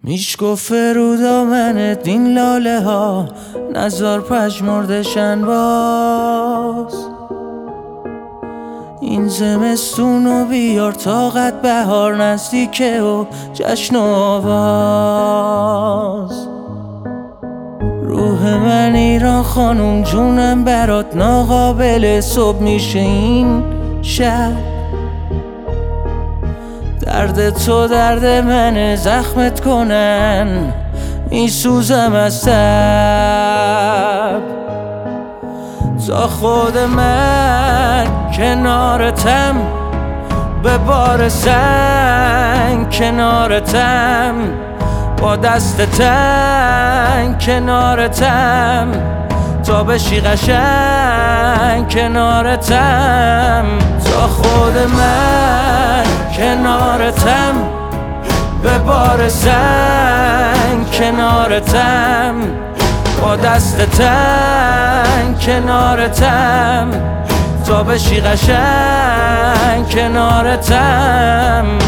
میشکو فرودا من این لاله ها نزار پژمردشن باز. این زمستونو بیار طاقت بهار نزدیکه و جشن و آواز. روح من ایران خانوم جونم برات ناقابل صبح میشه این شب. درد تو درد منه زخمت کنن میسوزم از تب. تا خود من کنارتم به بار سنگ کنارتم با دست تنگ کنارتم تا بشی قشنگ کنارتم. تا خود من کنارتم به بار سنگ کنارتم با دست تنگ کنارتم تا بشی قشنگ کنارتم.